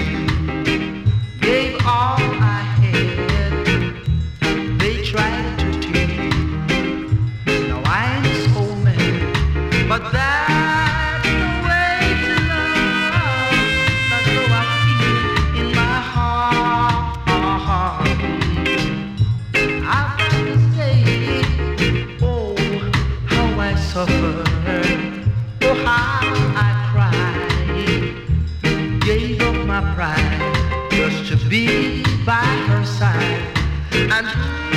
gave all I had. They tried to take. Now I ain't so mad, but that's the way to love. That's how I feel in my heart. I've got to say, oh, how I suffer, oh, how I cried, gave up my pride just to be by her side. And